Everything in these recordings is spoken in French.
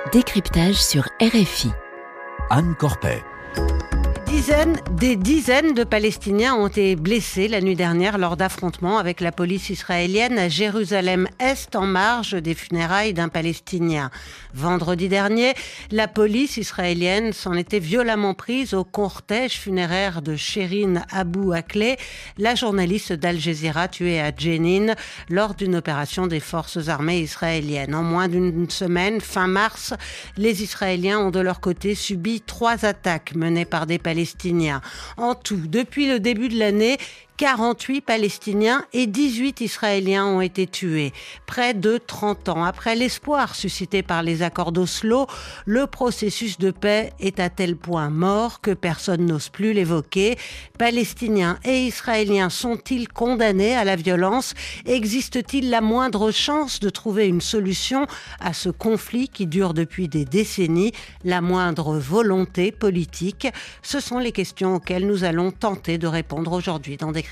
Décryptage sur RFI. Anne Corpet. Des dizaines de Palestiniens ont été blessés la nuit dernière lors d'affrontements avec la police israélienne à Jérusalem-Est en marge des funérailles d'un Palestinien. Vendredi dernier, la police israélienne s'en était violemment prise au cortège funéraire de Shirin Abu Akleh, la journaliste d'Al Jazeera tuée à Jenin lors d'une opération des forces armées israéliennes. En moins d'une semaine, fin mars, les Israéliens ont de leur côté subi 3 attaques menées par des Palestiniens. En tout, depuis le début de l'année, 48 Palestiniens et 18 Israéliens ont été tués. Près de 30 ans après l'espoir suscité par les accords d'Oslo, le processus de paix est à tel point mort que personne n'ose plus l'évoquer. Palestiniens et Israéliens sont-ils condamnés à la violence? Existe-t-il la moindre chance de trouver une solution à ce conflit qui dure depuis des décennies? La moindre volonté politique? Ce sont les questions auxquelles nous allons tenter de répondre aujourd'hui dans Décryptage.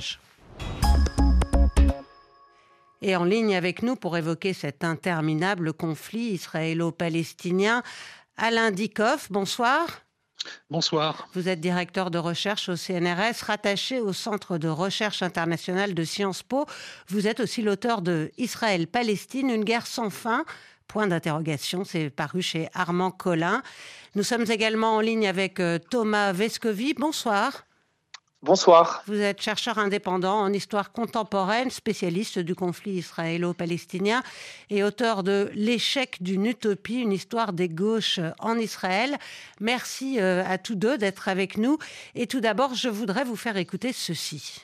Et en ligne avec nous pour évoquer cet interminable conflit israélo-palestinien, Alain Dikoff, bonsoir. Bonsoir. Vous êtes directeur de recherche au CNRS, rattaché au Centre de recherche internationale de Sciences Po. Vous êtes aussi l'auteur de Israël-Palestine, une guerre sans fin. Point d'interrogation, c'est paru chez Armand Collin. Nous sommes également en ligne avec Thomas Vescovi. Bonsoir. Bonsoir. Vous êtes chercheur indépendant en histoire contemporaine, spécialiste du conflit israélo-palestinien et auteur de L'échec d'une utopie, une histoire des gauches en Israël. Merci à tous deux d'être avec nous. Et tout d'abord, je voudrais vous faire écouter ceci.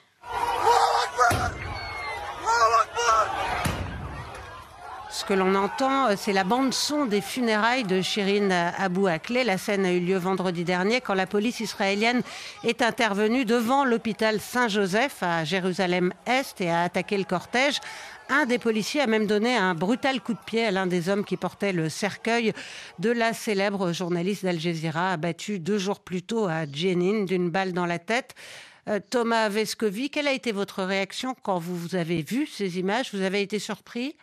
Ce que l'on entend, c'est la bande-son des funérailles de Shirin Abu Akleh. La scène a eu lieu vendredi dernier quand la police israélienne est intervenue devant l'hôpital Saint-Joseph à Jérusalem-Est et a attaqué le cortège. Un des policiers a même donné un brutal coup de pied à l'un des hommes qui portait le cercueil de la célèbre journaliste d'Al Jazeera, abattue 2 jours plus tôt à Jenin d'une balle dans la tête. Thomas Vescovi, quelle a été votre réaction quand vous avez vu ces images? Vous avez été surpris?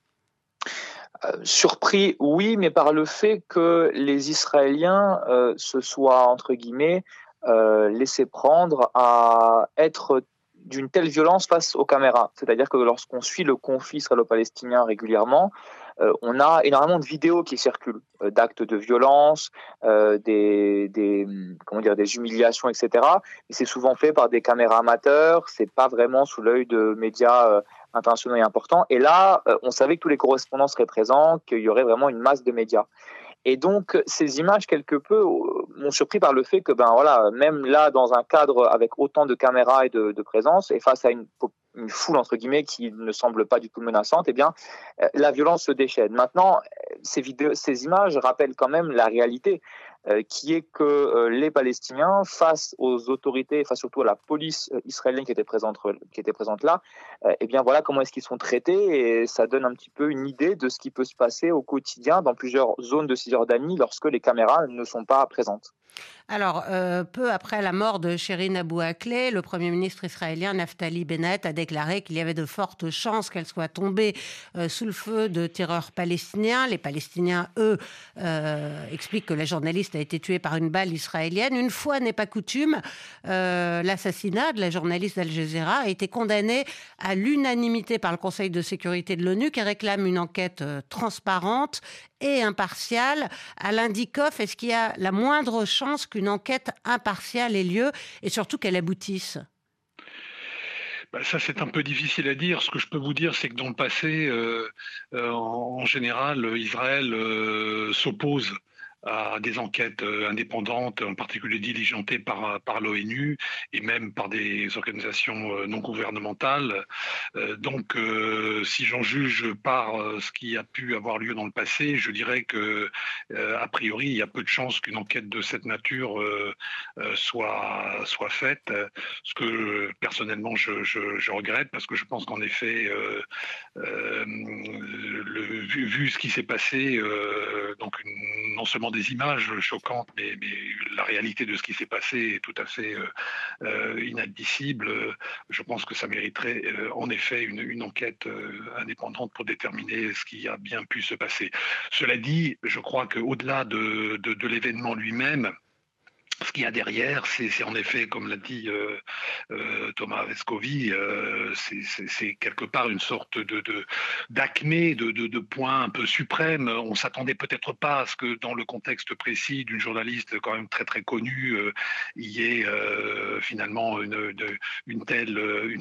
Surpris, oui, mais par le fait que les Israéliens se soient, entre guillemets, laissés prendre à être d'une telle violence face aux caméras. C'est-à-dire que lorsqu'on suit le conflit israélo-palestinien régulièrement, on a énormément de vidéos qui circulent, d'actes de violence, des humiliations, etc. Et c'est souvent fait par des caméras amateurs, c'est pas vraiment sous l'œil de médias internationaux et importants. Et là, on savait que tous les correspondants seraient présents, qu'il y aurait vraiment une masse de médias. Et donc, ces images, quelque peu, m'ont surpris par le fait que, même là, dans un cadre avec autant de caméras et de présence, et face à une foule, entre guillemets, qui ne semble pas du tout menaçante, la violence se déchaîne. Maintenant, ces images rappellent quand même la réalité, qui est que les Palestiniens, face aux autorités, face surtout à la police israélienne qui était présente là, voilà comment est-ce qu'ils sont traités, et ça donne un petit peu une idée de ce qui peut se passer au quotidien dans plusieurs zones de Cisjordanie lorsque les caméras ne sont pas présentes. Alors, peu après la mort de Shirin Abu Akleh, le Premier ministre israélien Naftali Bennett a déclaré qu'il y avait de fortes chances qu'elle soit tombée sous le feu de tireurs palestiniens. Les Palestiniens, eux, expliquent que la journaliste a été tuée par une balle israélienne. Une fois n'est pas coutume, l'assassinat de la journaliste d'Al Jazeera a été condamné à l'unanimité par le Conseil de sécurité de l'ONU qui réclame une enquête transparente et impartiale. Alain Dikoff, est-ce qu'il y a la moindre chance qu'une enquête impartiale ait lieu et surtout qu'elle aboutisse? Ça, c'est un peu difficile à dire. Ce que je peux vous dire, c'est que dans le passé, en général, Israël s'oppose à des enquêtes indépendantes, en particulier diligentées par l'ONU et même par des organisations non gouvernementales. Donc, si j'en juge par ce qui a pu avoir lieu dans le passé, je dirais que, a priori, il y a peu de chances qu'une enquête de cette nature soit faite. Ce que personnellement je regrette, parce que je pense qu'en effet, vu ce qui s'est passé, donc non seulement des images choquantes, mais la réalité de ce qui s'est passé est tout à fait inadmissible. Je pense que ça mériterait en effet une enquête indépendante pour déterminer ce qui a bien pu se passer. Cela dit, je crois qu'au-delà de l'événement lui-même, ce qu'il y a derrière, c'est en effet, comme l'a dit Thomas Vescovi, c'est quelque part une sorte d'acmé, de point un peu suprême. On s'attendait peut-être pas à ce que dans le contexte précis d'une journaliste quand même très très connue, il y ait finalement une telle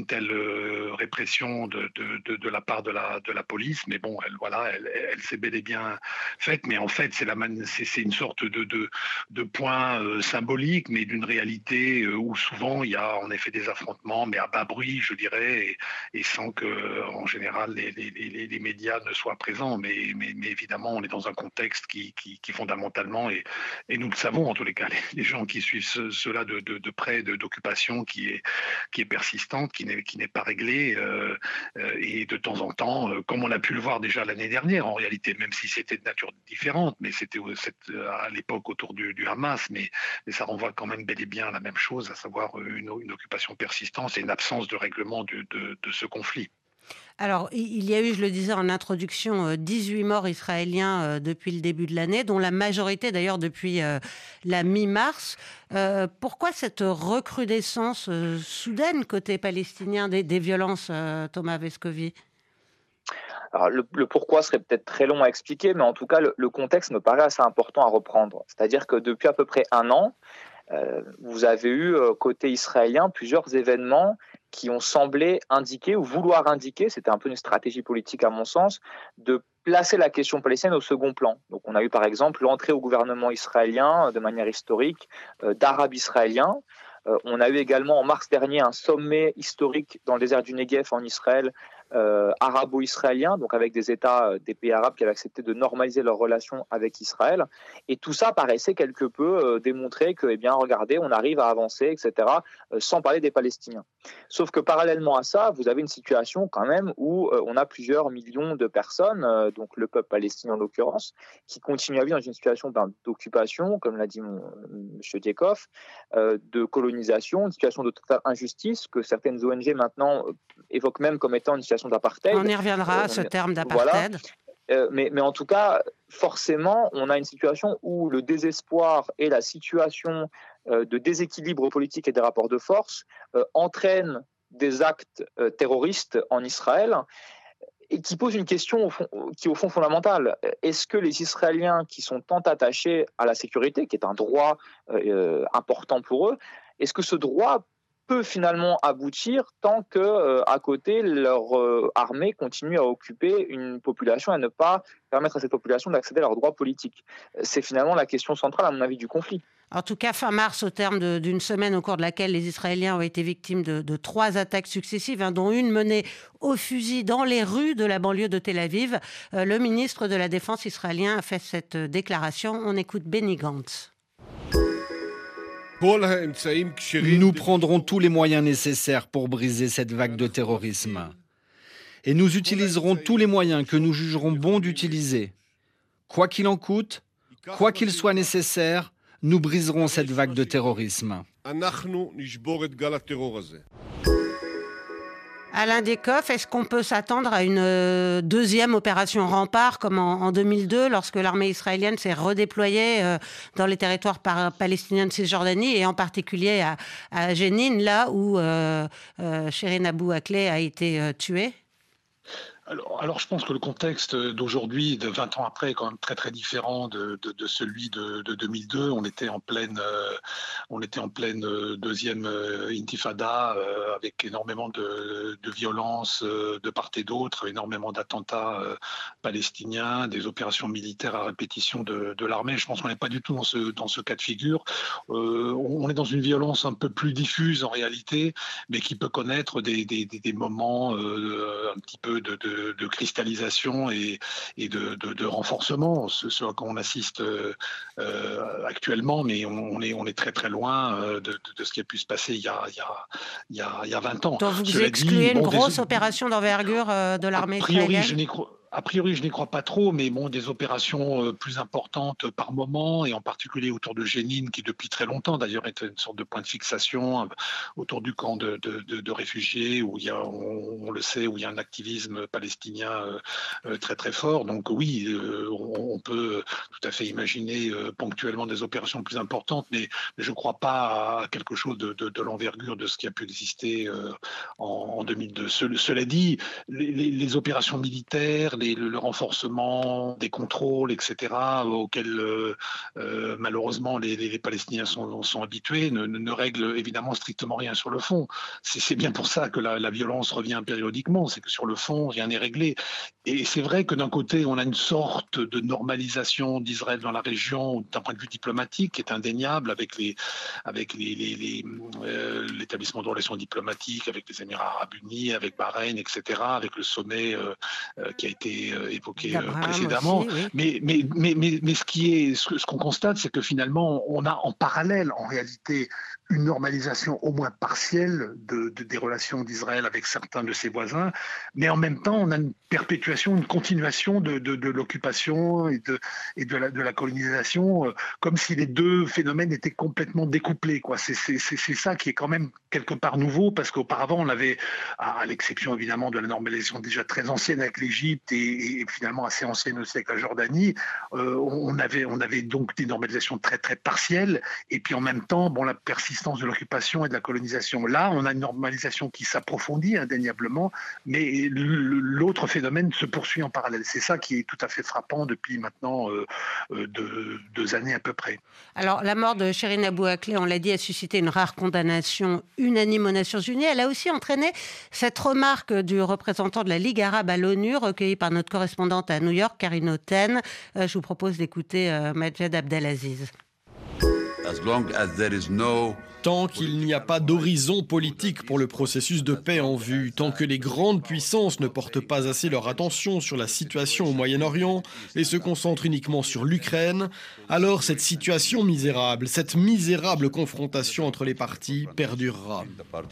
répression de la part de la police. Mais bon, elle s'est bel et bien faite. Mais en fait, c'est une sorte de point symbolique, mais d'une réalité où souvent il y a en effet des affrontements, mais à bas bruit, je dirais, et sans que, en général, les médias ne soient présents. Mais évidemment, on est dans un contexte qui fondamentalement, et nous le savons en tous les cas, les gens qui suivent cela de près, d'occupation qui est persistante, qui n'est pas réglée, et de temps en temps, comme on a pu le voir déjà l'année dernière, en réalité, même si c'était de nature différente, mais c'était à l'époque autour du Hamas, mais ça renvoie quand même bel et bien à la même chose, à savoir une occupation persistante et une absence de règlement de ce conflit. Alors, il y a eu, je le disais en introduction, 18 morts israéliens depuis le début de l'année, dont la majorité d'ailleurs depuis la mi-mars. Pourquoi cette recrudescence soudaine côté palestinien des violences, Thomas Vescovi ? Alors, le pourquoi serait peut-être très long à expliquer, mais en tout cas, le contexte me paraît assez important à reprendre. C'est-à-dire que depuis à peu près un an, vous avez eu, côté israélien, plusieurs événements qui ont semblé indiquer ou vouloir indiquer, c'était un peu une stratégie politique à mon sens, de placer la question palestinienne au second plan. Donc on a eu par exemple l'entrée au gouvernement israélien de manière historique d'Arabes israéliens. On a eu également en mars dernier un sommet historique dans le désert du Negev en Israël, arabo-israélien, donc avec des États, des pays arabes qui avaient accepté de normaliser leurs relations avec Israël. Et tout ça paraissait quelque peu démontrer que, eh bien, regardez, on arrive à avancer, etc., sans parler des Palestiniens. Sauf que parallèlement à ça, vous avez une situation quand même où on a plusieurs millions de personnes, donc le peuple palestinien en l'occurrence, qui continuent à vivre dans une situation d'occupation, comme l'a dit M. Diekhoff, de colonisation, une situation de totale injustice que certaines ONG maintenant évoquent même comme étant une situation d'apartheid. On y reviendra à ce terme d'apartheid. Voilà. Mais en tout cas, forcément, on a une situation où le désespoir et la situation de déséquilibre politique et des rapports de force entraînent des actes terroristes en Israël et qui pose une question qui est au fond fondamentale. Est-ce que les Israéliens qui sont tant attachés à la sécurité, qui est un droit important pour eux, est-ce que ce droit peut finalement aboutir tant que, à côté, leur armée continue à occuper une population et à ne pas permettre à cette population d'accéder à leurs droits politiques? C'est finalement la question centrale, à mon avis, du conflit. En tout cas, fin mars, au terme d'une semaine au cours de laquelle les Israéliens ont été victimes de 3 attaques successives, dont une menée au fusil dans les rues de la banlieue de Tel Aviv, le ministre de la Défense israélien a fait cette déclaration. On écoute Benny Gantz. Nous prendrons tous les moyens nécessaires pour briser cette vague de terrorisme. Et nous utiliserons tous les moyens que nous jugerons bon d'utiliser. Quoi qu'il en coûte, quoi qu'il soit nécessaire, nous briserons cette vague de terrorisme. Alain Diekhoff, est-ce qu'on peut s'attendre à une deuxième opération Rempart comme en 2002 lorsque l'armée israélienne s'est redéployée dans les territoires palestiniens de Cisjordanie et en particulier à Jénine, là où Shirin Abu Akleh a été tuée? Alors, je pense que le contexte d'aujourd'hui, de 20 ans après, est quand même très très différent de celui de 2002. On était en pleine deuxième intifada avec énormément de violences de part et d'autre, énormément d'attentats palestiniens, des opérations militaires à répétition de l'armée. Je pense qu'on n'est pas du tout dans ce cas de figure. On est dans une violence un peu plus diffuse en réalité, mais qui peut connaître des moments un petit peu de cristallisation et de renforcement, ce à quoi on assiste actuellement, mais on est très très loin de ce qui a pu se passer il y a 20 ans. Donc vous excluez une grosse opération d'envergure de l'armée israélienne? A priori, je n'y crois pas trop, mais bon, des opérations plus importantes par moment, et en particulier autour de Jénine, qui depuis très longtemps d'ailleurs est une sorte de point de fixation autour du camp de réfugiés, où il y a, on le sait, où il y a un activisme palestinien très très fort. Donc oui, on peut tout à fait imaginer ponctuellement des opérations plus importantes, mais je ne crois pas à quelque chose de l'envergure de ce qui a pu exister en 2002. Cela dit, les opérations militaires, le renforcement des contrôles, etc., auxquels malheureusement les Palestiniens sont habitués, ne règlent évidemment strictement rien sur le fond. C'est bien pour ça que la violence revient périodiquement, c'est que sur le fond, rien n'est réglé. Et c'est vrai que d'un côté, on a une sorte de normalisation d'Israël dans la région, d'un point de vue diplomatique, qui est indéniable, avec l'établissement de relations diplomatiques avec les Émirats arabes unis, avec Bahreïn, etc., avec le sommet qui a été évoqué précédemment. Aussi, oui. Mais ce qu'on constate, c'est que finalement, on a en parallèle, en réalité, une normalisation au moins partielle des relations d'Israël avec certains de ses voisins, mais en même temps, on a une perpétuation, une continuation de l'occupation et de la colonisation, comme si les deux phénomènes étaient complètement découplés, quoi. C'est ça qui est quand même quelque part nouveau, parce qu'auparavant, on avait, à l'exception évidemment de la normalisation déjà très ancienne avec l'Égypte et finalement assez ancienne aussi avec la Jordanie, on avait donc des normalisations très très partielles, et puis en même temps, bon, la persistance de l'occupation et de la colonisation. Là, on a une normalisation qui s'approfondit indéniablement, mais l'autre phénomène se poursuit en parallèle. C'est ça qui est tout à fait frappant depuis maintenant 2 années à peu près. Alors, la mort de Chérine Abou Akleh, on l'a dit, a suscité une rare condamnation unanime aux Nations Unies. Elle a aussi entraîné cette remarque du représentant de la Ligue arabe à l'ONU, recueillie par notre correspondante à New York, Karine Oten. Je vous propose d'écouter Majed Abdelaziz. Tant qu'il n'y a pas d'horizon politique pour le processus de paix en vue, tant que les grandes puissances ne portent pas assez leur attention sur la situation au Moyen-Orient et se concentrent uniquement sur l'Ukraine, alors cette situation misérable, cette misérable confrontation entre les parties perdurera.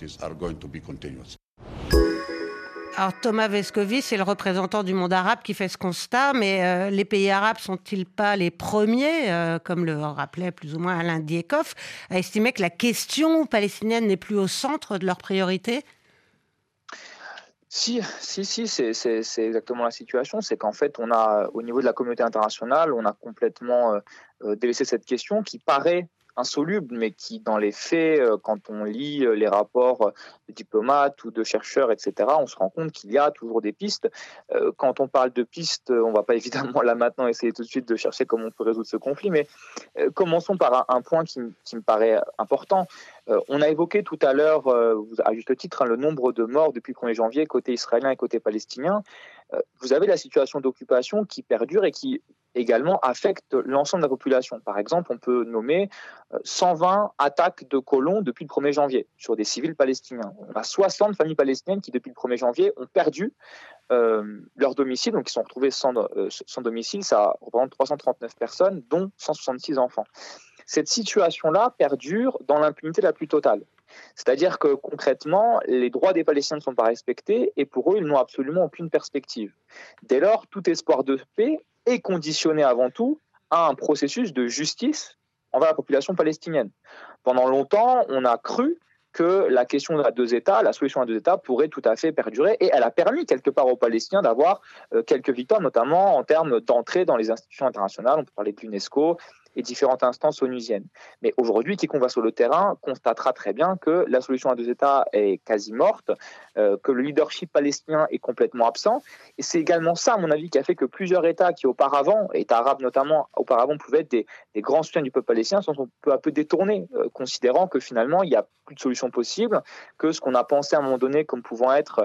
Alors Thomas Vescovi, c'est le représentant du monde arabe qui fait ce constat, mais les pays arabes sont-ils pas les premiers, comme le rappelait plus ou moins Alain Diekhoff, à estimer que la question palestinienne n'est plus au centre de leurs priorités ? Si, c'est exactement la situation. C'est qu'en fait, on a, au niveau de la communauté internationale, on a complètement délaissé cette question qui paraît insoluble, mais qui, dans les faits, quand on lit les rapports de diplomates ou de chercheurs, etc., on se rend compte qu'il y a toujours des pistes. Quand on parle de pistes, on ne va pas évidemment là maintenant essayer tout de suite de chercher comment on peut résoudre ce conflit, mais commençons par un point qui me paraît important. On a évoqué tout à l'heure, à juste titre, le nombre de morts depuis le 1er janvier, côté israélien et côté palestinien. Vous avez la situation d'occupation qui perdure et qui également affecte l'ensemble de la population. Par exemple, on peut nommer 120 attaques de colons depuis le 1er janvier sur des civils palestiniens. On a 60 familles palestiniennes qui, depuis le 1er janvier, ont perdu leur domicile, donc ils sont retrouvés sans domicile. Ça représente 339 personnes, dont 166 enfants. Cette situation-là perdure dans l'impunité la plus totale. C'est-à-dire que concrètement, les droits des Palestiniens ne sont pas respectés et pour eux, ils n'ont absolument aucune perspective. Dès lors, tout espoir de paix est conditionné avant tout à un processus de justice envers la population palestinienne. Pendant longtemps, on a cru que la question de la solution à 2 États pourrait tout à fait perdurer et elle a permis quelque part aux Palestiniens d'avoir quelques victoires, notamment en termes d'entrée dans les institutions internationales. On peut parler de l'UNESCO et différentes instances onusiennes. Mais aujourd'hui, quiconque va sur le terrain constatera très bien que la solution à 2 États est quasi morte, que le leadership palestinien est complètement absent. Et c'est également ça, à mon avis, qui a fait que plusieurs États qui auparavant, États arabes notamment, auparavant pouvaient être des grands soutiens du peuple palestinien, sont peu à peu détournés, considérant que finalement, il n'y a plus de solution possible, que ce qu'on a pensé à un moment donné comme pouvant être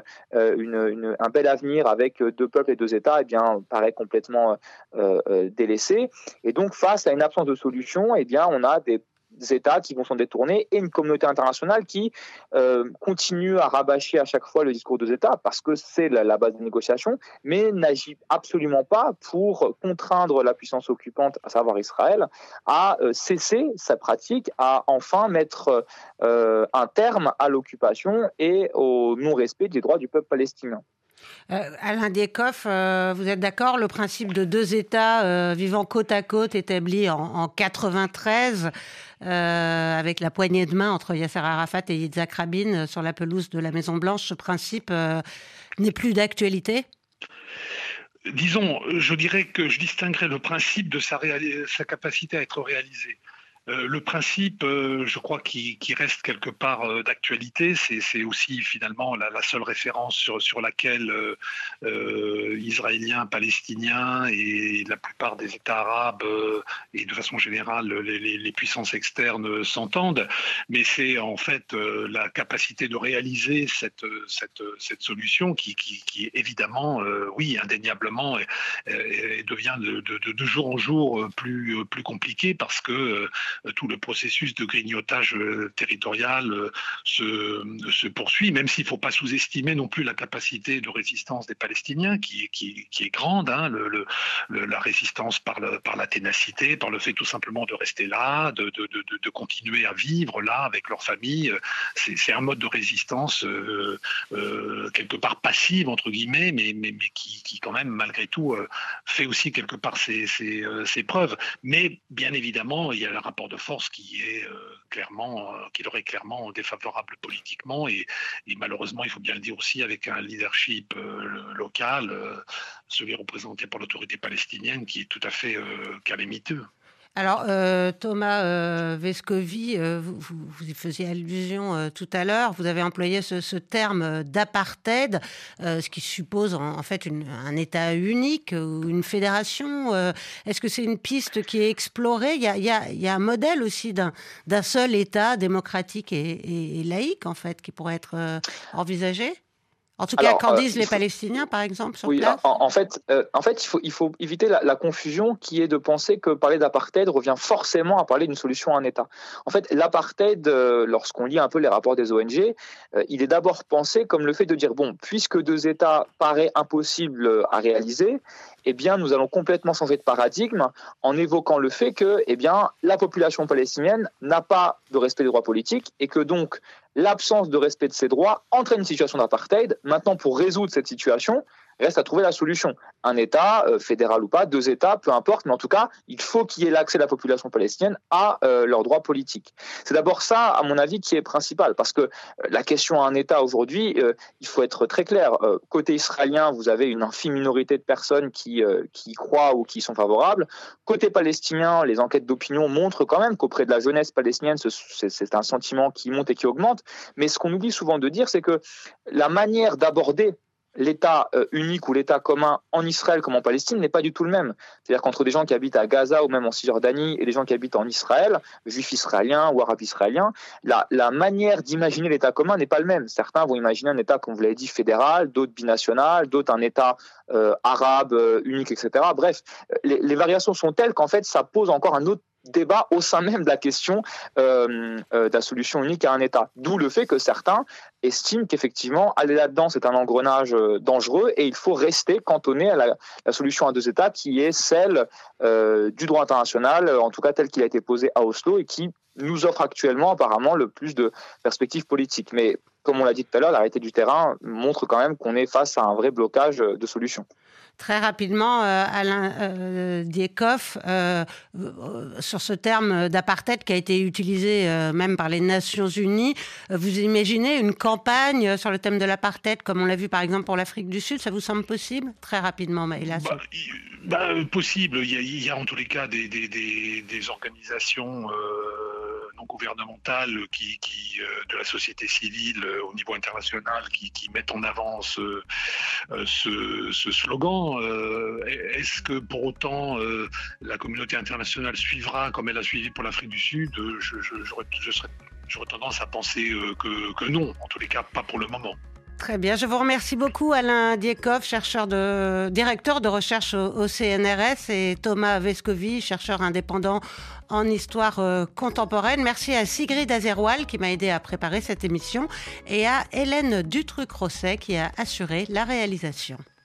un bel avenir avec 2 peuples et 2 États, eh bien, paraît complètement délaissé. Et donc, face à une absence de solution, eh bien, on a des États qui vont s'en détourner et une communauté internationale qui continue à rabâcher à chaque fois le discours des États parce que c'est la base des négociations, mais n'agit absolument pas pour contraindre la puissance occupante, à savoir Israël, à cesser sa pratique, à enfin mettre un terme à l'occupation et au non-respect des droits du peuple palestinien. Alain Dieckhoff, vous êtes d'accord, le principe de deux États vivant côte à côte établi en 93 avec la poignée de main entre Yasser Arafat et Yitzhak Rabin sur la pelouse de la Maison-Blanche, ce principe n'est plus d'actualité ? Disons, je dirais que je distinguerais le principe de sa capacité à être réalisé. Le principe, je crois, qui reste quelque part d'actualité, c'est aussi finalement la seule référence sur laquelle Israéliens, Palestiniens et la plupart des États arabes et de façon générale les puissances externes s'entendent. Mais c'est en fait la capacité de réaliser cette solution qui évidemment, oui, indéniablement, devient de jour en jour plus compliquée parce que tout le processus de grignotage territorial se poursuit, même s'il ne faut pas sous-estimer non plus la capacité de résistance des Palestiniens qui est grande, hein, la résistance par la ténacité, par le fait tout simplement de rester là, de continuer à vivre là avec leur famille. C'est un mode de résistance quelque part passive, entre guillemets, mais qui quand même, malgré tout, fait aussi quelque part ses preuves. Mais bien évidemment, il y a le rapport de force qui leur est clairement défavorable politiquement et malheureusement, il faut bien le dire aussi, avec un leadership local, celui représenté par l'autorité palestinienne, qui est tout à fait calamiteux. Alors, Thomas Vescovi, vous y faisiez allusion tout à l'heure, vous avez employé ce terme d'apartheid, ce qui suppose en fait un État unique ou une fédération. Est-ce que c'est une piste qui est explorée ? Il y a un modèle aussi d'un seul État démocratique et laïque, en fait, qui pourrait être envisagé ? En tout cas, qu'en disent les Palestiniens, par exemple, sur place ? En fait, il faut éviter la confusion qui est de penser que parler d'apartheid revient forcément à parler d'une solution à un État. En fait, l'apartheid, lorsqu'on lit un peu les rapports des ONG, il est d'abord pensé comme le fait de dire, bon, puisque deux États paraît impossible à réaliser, eh bien, nous allons complètement changer de paradigme en évoquant le fait que, eh bien, la population palestinienne n'a pas de respect des droits politiques et que donc l'absence de respect de ces droits entraîne une situation d'apartheid. Maintenant, pour résoudre cette situation, reste à trouver la solution. Un État, fédéral ou pas, deux États, peu importe, mais en tout cas, il faut qu'il y ait l'accès de la population palestinienne à leurs droits politiques. C'est d'abord ça, à mon avis, qui est principal, parce que la question à un État aujourd'hui, il faut être très clair. Côté israélien, vous avez une infime minorité de personnes qui y croient ou qui sont favorables. Côté palestinien, les enquêtes d'opinion montrent quand même qu'auprès de la jeunesse palestinienne, c'est un sentiment qui monte et qui augmente. Mais ce qu'on oublie souvent de dire, c'est que la manière d'aborder l'État unique ou l'État commun en Israël comme en Palestine n'est pas du tout le même. C'est-à-dire qu'entre des gens qui habitent à Gaza ou même en Cisjordanie et des gens qui habitent en Israël, juifs israéliens ou arabes israéliens, la manière d'imaginer l'État commun n'est pas le même. Certains vont imaginer un État, comme vous l'avez dit, fédéral, d'autres binational, d'autres un État arabe, unique, etc. Bref, les variations sont telles qu'en fait, ça pose encore un autre débat au sein même de la question de la solution unique à un État. D'où le fait que certains estiment qu'effectivement, aller là-dedans, c'est un engrenage dangereux et il faut rester cantonné à la solution à deux États qui est celle du droit international, en tout cas telle qu'il a été posé à Oslo et qui nous offre actuellement apparemment le plus de perspectives politiques. Mais comme on l'a dit tout à l'heure, la réalité du terrain montre quand même qu'on est face à un vrai blocage de solutions. Très rapidement, Alain Dieckhoff, sur ce terme d'apartheid qui a été utilisé même par les Nations Unies, vous imaginez une campagne sur le thème de l'apartheid, comme on l'a vu par exemple pour l'Afrique du Sud, ça vous semble possible ? Très rapidement, Maïla. Possible. Il y a en tous les cas des organisations non gouvernementales de la société civile au niveau international qui mettent en avant ce slogan. Est-ce que pour autant la communauté internationale suivra comme elle a suivi pour l'Afrique du Sud ? J'aurais tendance à penser que non, en tous les cas pas pour le moment. Très bien, je vous remercie beaucoup Alain Dieckhoff, directeur de recherche au CNRS, et Thomas Vescovi, chercheur indépendant en histoire contemporaine. Merci à Sigrid Azerwal qui m'a aidé à préparer cette émission et à Hélène Dutruc-Rosset qui a assuré la réalisation.